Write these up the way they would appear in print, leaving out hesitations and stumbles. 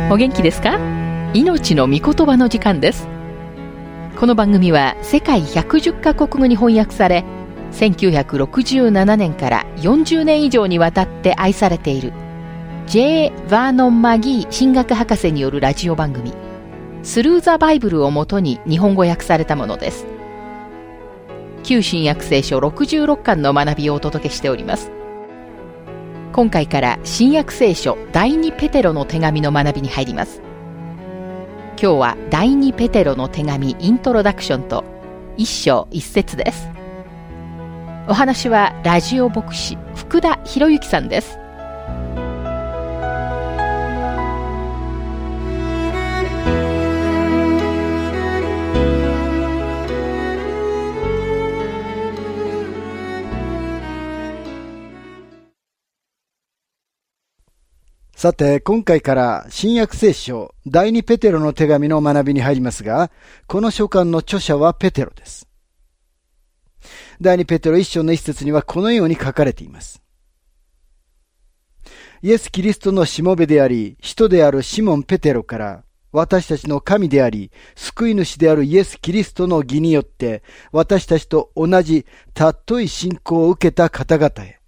お元気ですか？命の御言葉の時間です。この番組は世界110カ国語に翻訳され、1967年から40年以上にわたって愛されている J. バーノン・マギー神学博士によるラジオ番組スルー・ザ・バイブルをもとに日本語訳されたものです。旧新約聖書66巻の学びをお届けしております。今回から新約聖書第2ペテロの手紙の学びに入ります。今日は第2ペテロの手紙イントロダクションと1章1節です。お話はラジオ牧師福田博之さんです。 さて、今回から新約聖書第2ペテロの手紙の学びに入りますが、この書簡の著者はペテロです。第2ペテロ1章の1節にはこのように書かれています。イエス・キリストのしもべであり、使徒であるシモン・ペテロから、私たちの神であり、救い主であるイエス・キリストの義によって、私たちと同じ尊い信仰を受けた方々へ。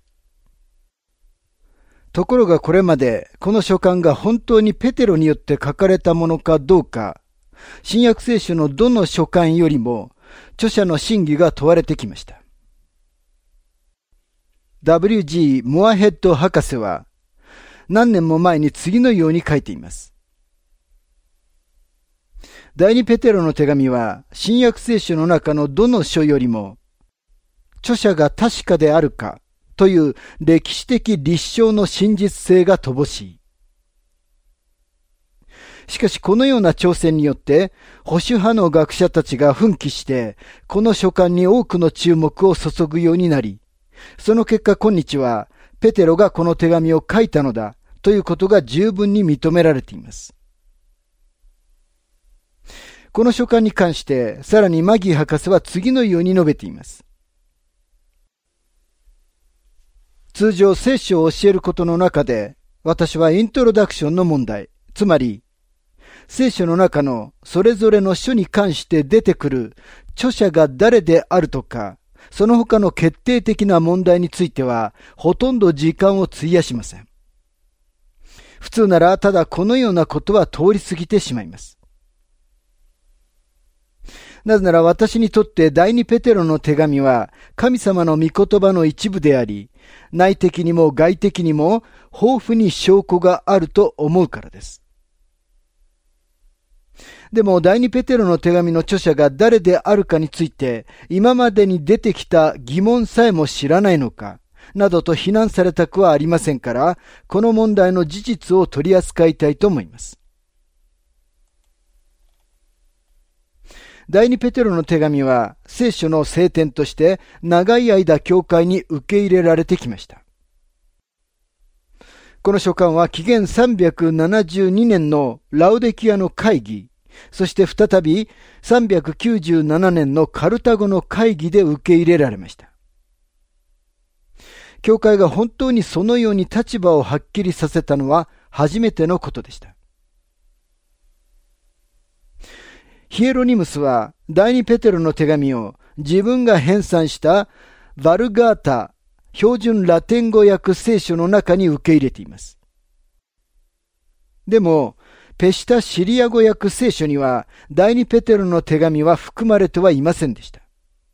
ところがこれまでこの書簡が本当にペテロによって書かれたものかどうか、新約聖書のどの書簡よりも著者の真偽が問われてきました。W.G. モアヘッド博士は何年も前に次のように書いています。第2ペテロの手紙は新約聖書の中のどの書よりも著者が確かであるかという歴史的立証の真実性が乏しい。しかしこのような挑戦によって保守派の学者たちが奮起してこの書簡に多くの注目を注ぐようになり、その結果今日はペテロがこの手紙を書いたのだということが十分に認められています。この書簡に関してさらにマギー博士は次のように述べています。通常聖書を教えることの中で、私はイントロダクションの問題、つまり聖書の中のそれぞれの書に関して出てくる著者が誰であるとか、その他の決定的な問題についてはほとんど時間を費やしません。普通ならただこのようなことは通り過ぎてしまいます。なぜなら私にとって第2ペテロの手紙は神様の御言葉の一部であり、内的にも外的にも豊富に証拠があると思うからです。でも第2ペテロの手紙の著者が誰であるかについて今までに出てきた疑問さえも知らないのかなどと非難されたくはありませんから、この問題の事実を取り扱いたいと思います。第2ペテロの手紙は聖書の聖典として長い間教会に受け入れられてきました。この書簡は紀元372年のラウデキアの会議、そして再び397年のカルタゴの会議で受け入れられました。教会が本当にそのように立場をはっきりさせたのは初めてのことでした。ヒエロニムスは第2ペテロの手紙を自分が編纂したヴァルガータ標準ラテン語訳聖書の中に受け入れています。でもペシタシリア語訳聖書には第2ペテロの手紙は含まれてはいませんでした。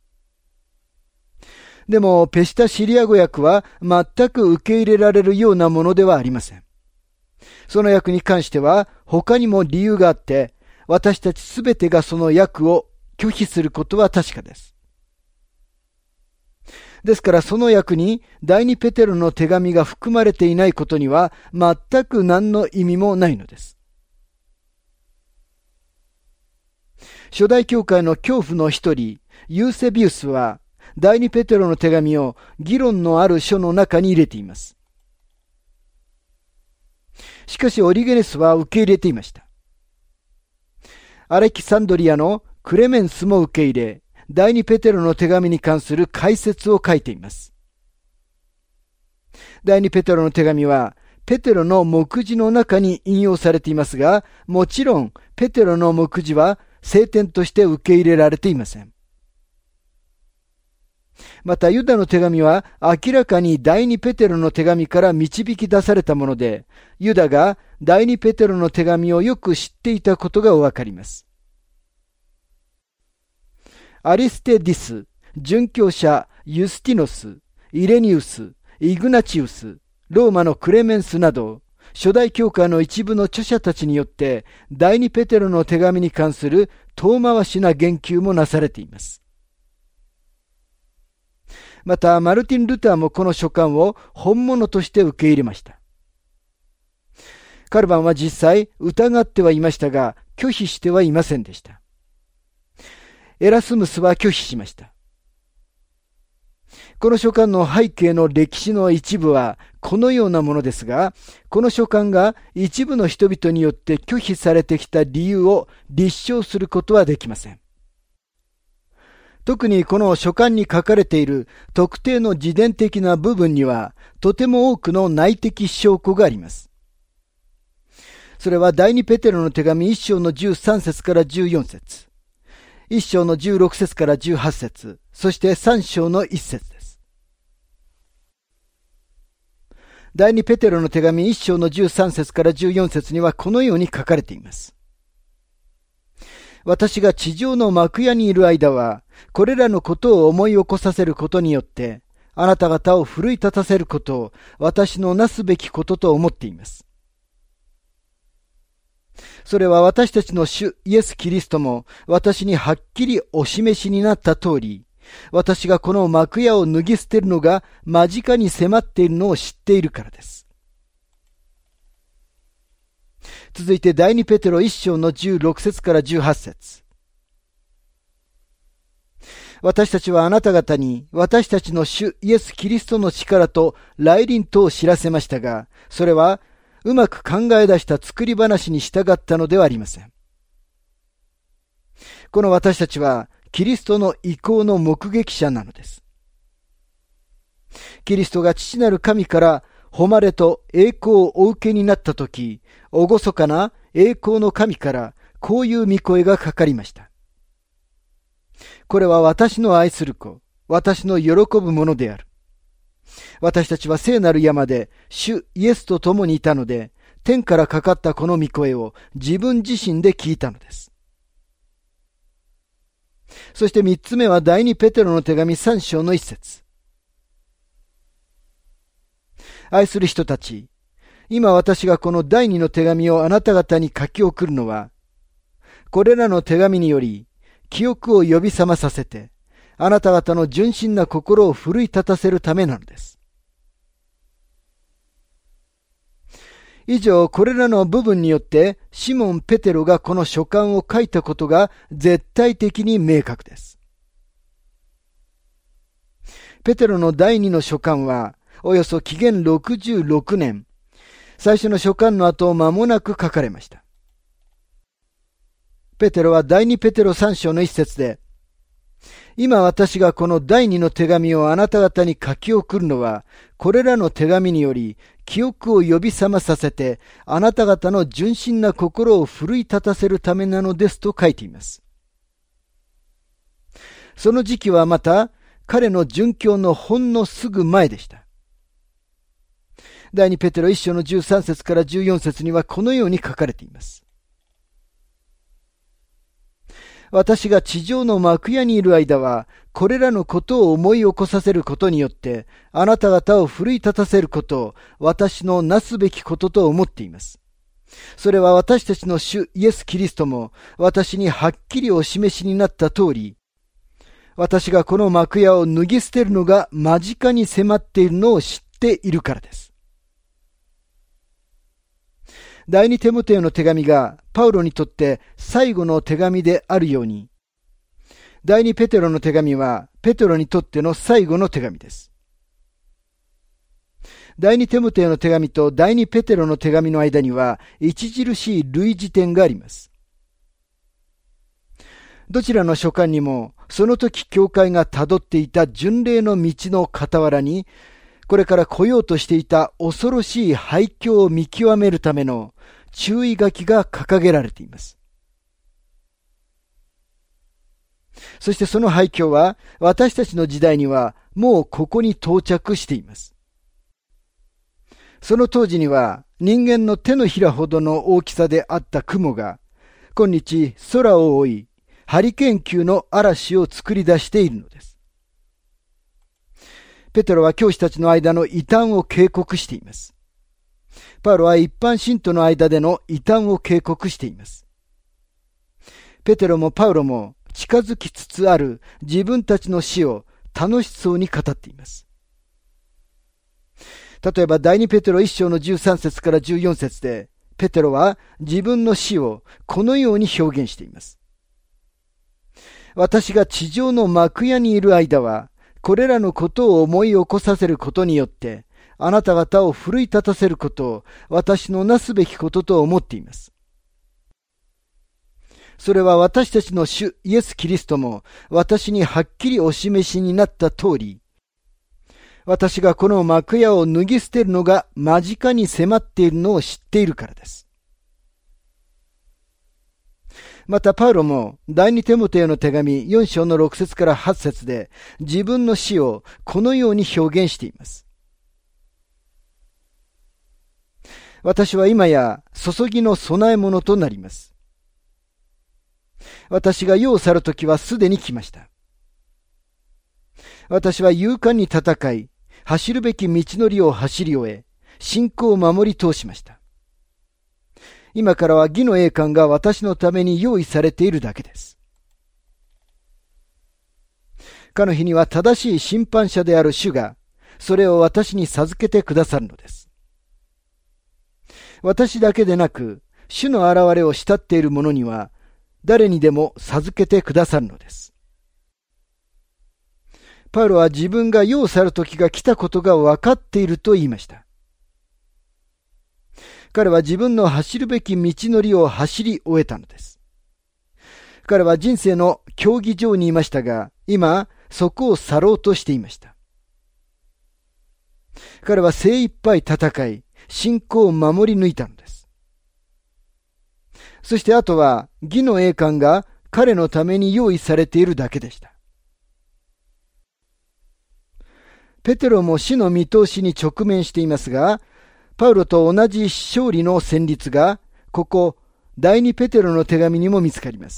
でもペシタシリア語訳は全く受け入れられるようなものではありません。その訳に関しては他にも理由があって、私たちすべてがその訳を拒否することは確かです。ですからその訳に第2ペテロの手紙が含まれていないことには全く何の意味もないのです。初代教会の教父の一人、ユーセビウスは第2ペテロの手紙を議論のある書の中に入れています。しかしオリゲネスは受け入れていました。アレキサンドリアのクレメンスも受け入れ、第2ペテロの手紙に関する解説を書いています。第2ペテロの手紙はペテロの目次の中に引用されていますが、もちろんペテロの目次は聖典として受け入れられていません。またユダの手紙は明らかに第二ペテロの手紙から導き出されたもので、ユダが第二ペテロの手紙をよく知っていたことがおわかります。アリステディス、殉教者ユスティノス、イレニウス、イグナチウス、ローマのクレメンスなど、初代教会の一部の著者たちによって第二ペテロの手紙に関する遠回しな言及もなされています。またマルティン・ルターもこの書簡を本物として受け入れました。カルバンは実際疑ってはいましたが拒否してはいませんでした。エラスムスは拒否しました。この書簡の背景の歴史の一部はこのようなものですが、この書簡が一部の人々によって拒否されてきた理由を立証することはできません。特にこの書簡に書かれている特定の自伝的な部分にはとても多くの内的証拠があります。それは第二ペテロの手紙1章の13節から14節、1章の16節から18節、そして3章の1節です。第二ペテロの手紙1章の13節から14節にはこのように書かれています。私が地上の幕屋にいる間は、これらのことを思い起こさせることによって、あなた方を奮い立たせることを私のなすべきことと思っています。それは私たちの主イエス・キリストも私にはっきりお示しになった通り、私がこの幕屋を脱ぎ捨てるのが間近に迫っているのを知っているからです。続いて第二ペテロ1章の16節から18節。私たちはあなた方に私たちの主イエス・キリストの力と来臨とを知らせましたが、それはうまく考え出した作り話に従ったのではありません。この私たちはキリストの意向の目撃者なのです。キリストが父なる神から誉れと栄光をお受けになったとき、厳かな栄光の神からこういう御声がかかりました。これは私の愛する子、私の喜ぶものである。私たちは聖なる山で主イエスと共にいたので、天からかかったこの御声を自分自身で聞いたのです。そして三つ目は第二ペテロの手紙3章の1節。愛する人たち、今私がこの第二の手紙をあなた方に書き送るのは、これらの手紙により記憶を呼び覚まさせて、あなた方の純真な心を奮い立たせるためなのです。以上、これらの部分によってシモン・ペテロがこの書簡を書いたことが絶対的に明確です。ペテロの第二の書簡はおよそ紀元66年、最初の書簡の後間もなく書かれました。ペテロは第二ペテロ3章の一節で、今私がこの第二の手紙をあなた方に書き送るのは、これらの手紙により記憶を呼び覚まさせて、あなた方の純真な心を奮い立たせるためなのですと書いています。その時期はまた彼の殉教のほんのすぐ前でした。第二ペテロ1章の13節から14節にはこのように書かれています。私が地上の幕屋にいる間は、これらのことを思い起こさせることによって、あなた方を奮い立たせることを私のなすべきことと思っています。それは私たちの主イエス・キリストも私にはっきりお示しになった通り、私がこの幕屋を脱ぎ捨てるのが間近に迫っているのを知っているからです。第二テモテオの手紙がパウロにとって最後の手紙であるように、第二ペテロの手紙はペテロにとっての最後の手紙です。第二テモテオの手紙と第二ペテロの手紙の間には著しい類似点があります。どちらの書簡にもその時教会がたどっていた巡礼の道の傍らに、 これから来ようとしていた恐ろしい廃墟を見極めるための注意書きが掲げられています。そしてその廃墟は私たちの時代にはもうここに到着しています。その当時には人間の手のひらほどの大きさであった雲が今日空を覆い、ハリケーン級の嵐を作り出しているのです。ペテロは教師たちの間の異端を警告しています。パウロは一般信徒の間での異端を警告しています。ペテロもパウロも近づきつつある自分たちの死を楽しそうに語っています。例えば第2ペテロ1章の13節から14節で、ペテロは自分の死をこのように表現しています。私が地上の幕屋にいる間は、これらのことを思い起こさせることによって、あなた方を奮い立たせることを私のなすべきことと思っています。それは私たちの主イエス・キリストも私にはっきりお示しになった通り、私がこの幕屋を脱ぎ捨てるのが間近に迫っているのを知っているからです。またパウロも第二テモテへの手紙4章の6節から8節で自分の死をこのように表現しています。私は今や注ぎの供え物となります。私が世を去るときはすでに来ました。私は勇敢に戦い、走るべき道のりを走り終え、信仰を守り通しました。今からは義の栄冠が私のために用意されているだけです。かの日には正しい審判者である主が、それを私に授けてくださるのです。私だけでなく、主の現れを慕っている者には、誰にでも授けてくださるのです。パウロは自分が世を去る時が来たことが分かっていると言いました。彼は自分の走るべき道のりを走り終えたのです。彼は人生の競技場にいましたが、今、そこを去ろうとしていました。彼は精一杯戦い、信仰を守り抜いたのです。そしてあとは、義の栄冠が彼のために用意されているだけでした。ペテロも死の見通しに直面していますが、パウロと同じ勝利の旋律が、ここ、第二ペテロの手紙にも見つかります。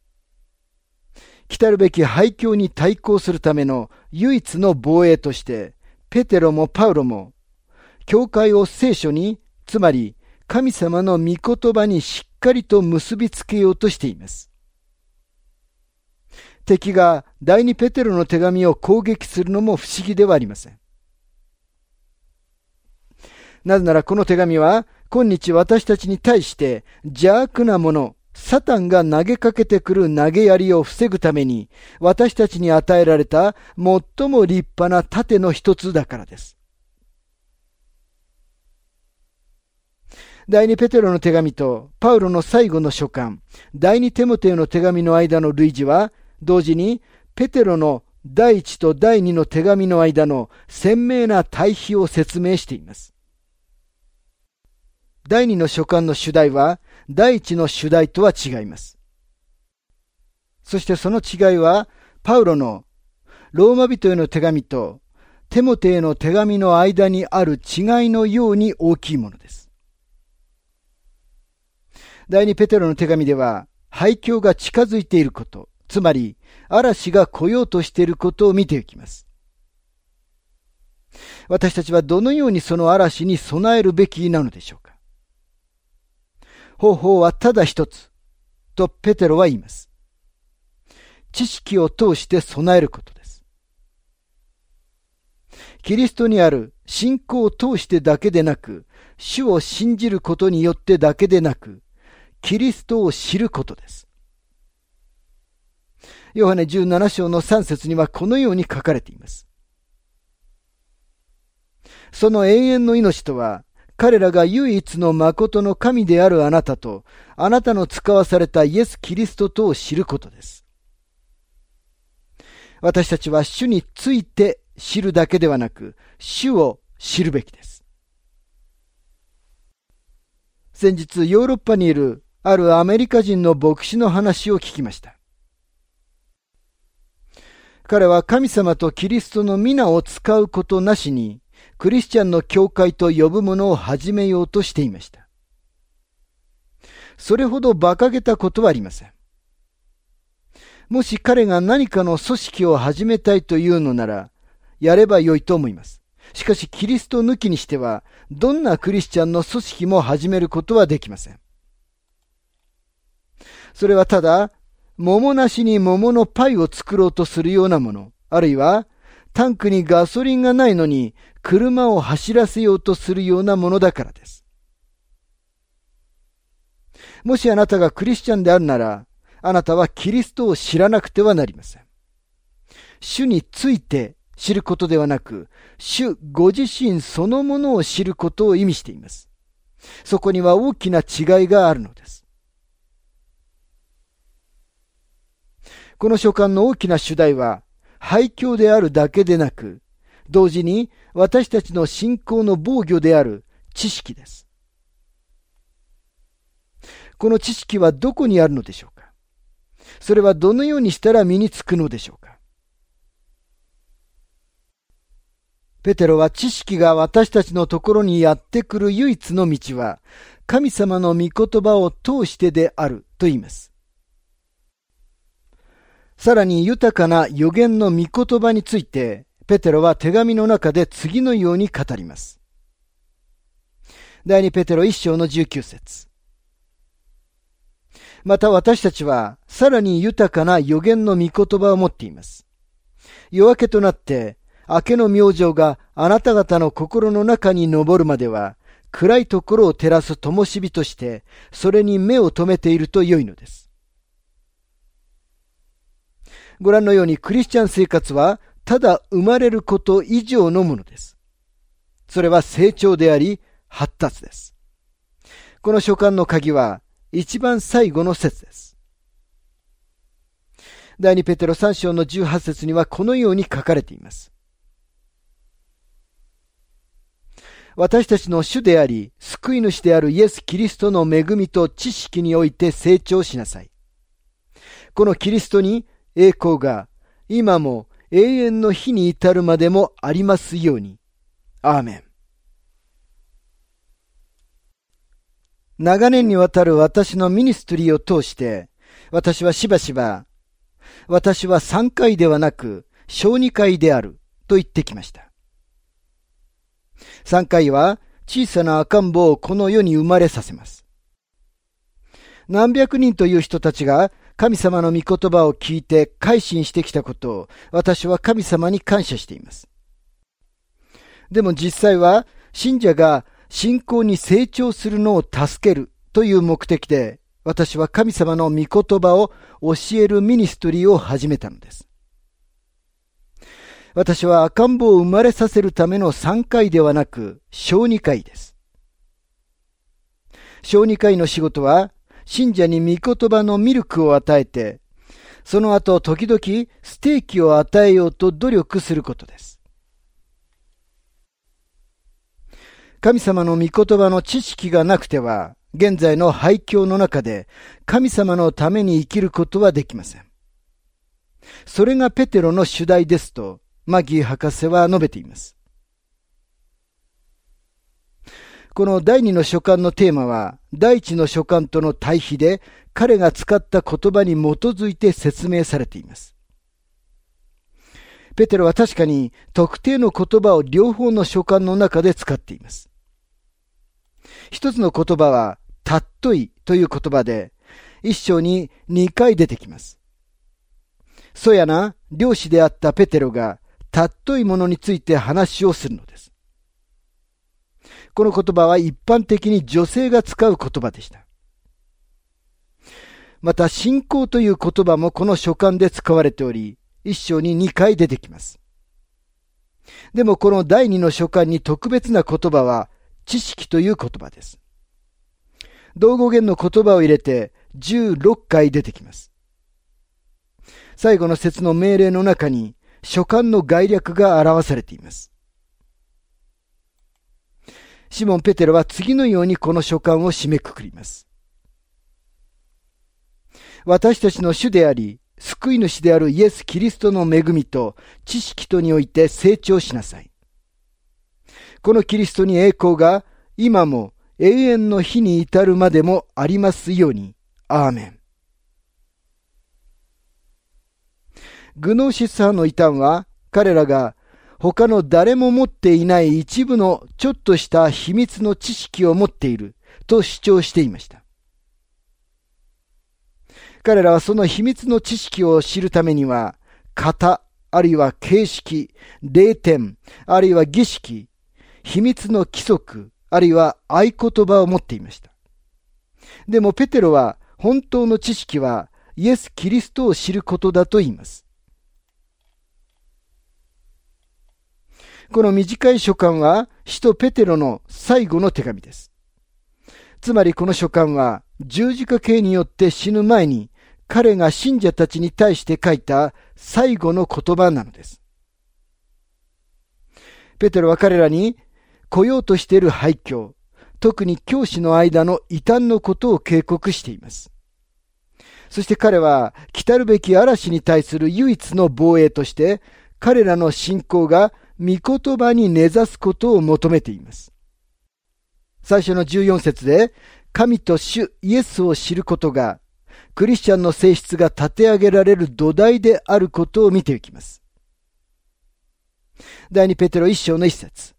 来たるべき廃墟に対抗するための唯一の防衛として、ペテロもパウロも、教会を聖書に、つまり神様の御言葉にしっかりと結びつけようとしています。敵が第二ペテロの手紙を攻撃するのも不思議ではありません。なぜならこの手紙は今日私たちに対して邪悪なもの、サタンが投げかけてくる投げ槍を防ぐために私たちに与えられた最も立派な盾の一つだからです。第二ペテロの手紙とパウロの最後の書簡、第二テモテの手紙の間の類似は同時にペテロの第一と第二の手紙の間の鮮明な対比を説明しています。第二の書簡の主題は第一の主題とは違います。そしてその違いはパウロのローマ人への手紙とテモテへの手紙の間にある違いのように大きいものです。第二ペテロの手紙では廃墟が近づいていること、つまり嵐が来ようとしていることを見ていきます。私たちはどのようにその嵐に備えるべきなのでしょうか。方法はただ一つとペテロは言います。知識を通して備えることです。キリストにある信仰を通してだけでなく、主を信じることによってだけでなく、キリストを知ることです。ヨハネ17章の3節にはこのように書かれています。その永遠の命とは、彼らが唯一の誠の神であるあなたと、あなたの使わされたイエス・キリストとを知ることです。私たちは主について知るだけではなく、主を知るべきです。先日ヨーロッパにいるあるアメリカ人の牧師の話を聞きました。彼は神様とキリストの皆を使うことなしに、クリスチャンの教会と呼ぶものを始めようとしていました。それほど馬鹿げたことはありません。もし彼が何かの組織を始めたいというのなら、やればよいと思います。しかしキリスト抜きにしては、どんなクリスチャンの組織も始めることはできません。それはただ、桃なしに桃のパイを作ろうとするようなもの、あるいはタンクにガソリンがないのに車を走らせようとするようなものだからです。もしあなたがクリスチャンであるなら、あなたはキリストを知らなくてはなりません。主について知ることではなく、主ご自身そのものを知ることを意味しています。そこには大きな違いがあるのです。この書簡の大きな主題は、廃墟であるだけでなく、同時に私たちの信仰の防御である知識です。この知識はどこにあるのでしょうか。それはどのようにしたら身につくのでしょうか。ペテロは知識が私たちのところにやってくる唯一の道は、神様の御言葉を通してであると言います。さらに豊かな預言の御言葉について、ペテロは手紙の中で次のように語ります。第2ペテロ1章の19節。また私たちは、さらに豊かな預言の御言葉を持っています。夜明けとなって、明けの明星があなた方の心の中に昇るまでは、暗いところを照らす灯火として、それに目を留めていると良いのです。ご覧のようにクリスチャン生活はただ生まれること以上のものです。それは成長であり発達です。この書簡の鍵は一番最後の節です。第2ペテロ3章の18節にはこのように書かれています。私たちの主であり救い主であるイエス・キリストの恵みと知識において成長しなさい。このキリストに栄光が今も永遠の日に至るまでもありますように。アーメン。長年にわたる私のミニストリーを通して、私はしばしば、私は3回ではなく小児科医であると言ってきました。3回は小さな赤ん坊をこの世に生まれさせます。何百人という人たちが神様の御言葉を聞いて改心してきたことを私は神様に感謝しています。でも実際は信者が信仰に成長するのを助けるという目的で私は神様の御言葉を教えるミニストリーを始めたのです。私は赤ん坊を生まれさせるための3回ではなく小児科医です。小児科医の仕事は信者に御言葉のミルクを与えて、その後時々ステーキを与えようと努力することです。神様の御言葉の知識がなくては、現在の廃墟の中で神様のために生きることはできません。それがペテロの主題ですと、マギー博士は述べています。この第2の書簡のテーマは、第1の書簡との対比で、彼が使った言葉に基づいて説明されています。ペテロは確かに特定の言葉を両方の書簡の中で使っています。一つの言葉は、たっといという言葉で、一章に2回出てきます。そやな、漁師であったペテロが、たっといものについて話をするのです。この言葉は一般的に女性が使う言葉でした。また信仰という言葉もこの書簡で使われており、一章に2回出てきます。でもこの第2の書簡に特別な言葉は知識という言葉です。同語源の言葉を入れて16回出てきます。最後の節の命令の中に書簡の概略が表されています。シモン・ペテロは次のようにこの書簡を締めくくります。私たちの主であり、救い主であるイエス・キリストの恵みと知識とにおいて成長しなさい。このキリストに栄光が今も永遠の日に至るまでもありますように。アーメン。グノーシス派の異端は、彼らが他の誰も持っていない一部のちょっとした秘密の知識を持っていると主張していました。彼らはその秘密の知識を知るためには、型、あるいは形式、霊典、あるいは儀式、秘密の規則、あるいは合言葉を持っていました。でもペテロは本当の知識はイエス・キリストを知ることだと言います。この短い書簡は使徒ペテロの最後の手紙です。つまりこの書簡は十字架刑によって死ぬ前に彼が信者たちに対して書いた最後の言葉なのです。ペテロは彼らに来ようとしている廃墟、特に教師の間の異端のことを警告しています。そして彼は来たるべき嵐に対する唯一の防衛として彼らの信仰が御言葉に根ざすことを求めています。最初の14節で神と主イエスを知ることがクリスチャンの性質が立て上げられる土台であることを見ていきます。第2ペテロ1章の1節。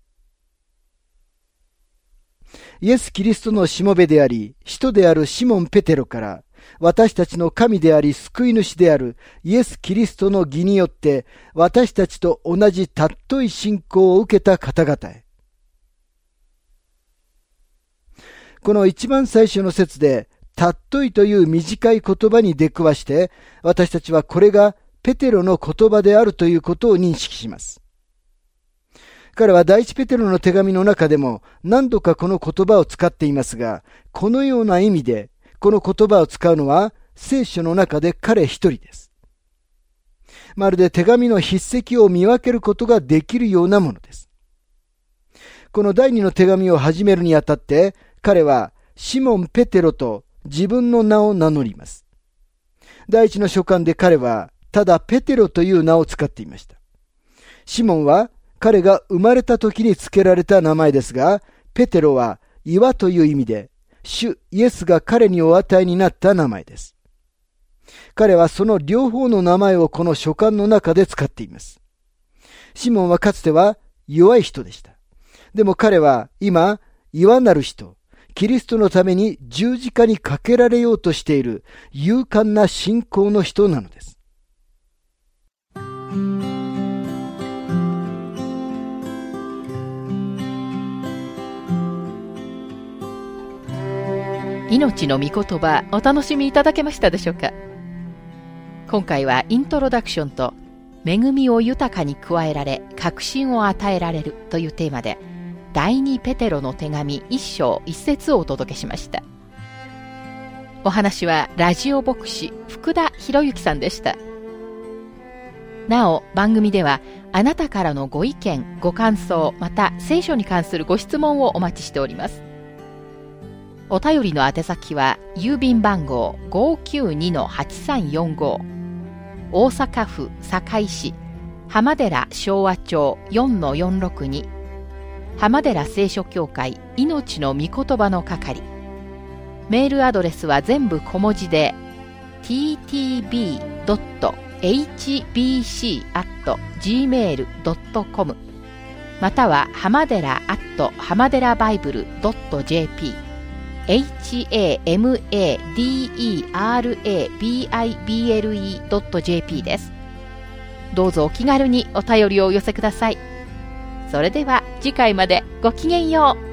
イエス・キリストのしもべであり、使徒であるシモン・ペテロから、私たちの神であり救い主であるイエス・キリストの義によって、私たちと同じ尊い信仰を受けた方々へ。この一番最初の節で、尊いという短い言葉に出くわして、私たちはこれがペテロの言葉であるということを認識します。彼は第一ペテロの手紙の中でも何度かこの言葉を使っていますが、このような意味でこの言葉を使うのは聖書の中で彼一人です。まるで手紙の筆跡を見分けることができるようなものです。この第二の手紙を始めるにあたって彼はシモン・ペテロと自分の名を名乗ります。第一の書簡で彼はただペテロという名を使っていました。シモンは彼が生まれた時に付けられた名前ですが、ペテロは岩という意味で、主イエスが彼にお与えになった名前です。彼はその両方の名前をこの書簡の中で使っています。シモンはかつては弱い人でした。でも彼は今、岩なる人、キリストのために十字架にかけられようとしている勇敢な信仰の人なのです。 命の御言葉、お楽しみいただけましたでしょうか。今回はイントロダクションと恵みを豊かに加えられ確信を与えられるというテーマで、第2ペテロの手紙1章1節をお届けしました。お話はラジオ牧師福田博之さんでした。なお番組ではあなたからのご意見ご感想、また聖書に関するご質問をお待ちしております。お便りの宛先は郵便番号 592-8345 大阪府堺市浜寺昭和町 4-462 浜寺聖書協会命の御言葉の係。メールアドレスは全部小文字で ttb.hbc@gmail.com または浜寺浜寺バイブル .jp hamadera.bible.jp です。どうぞお気軽にお便りをお寄せください。それでは次回までごきげんよう。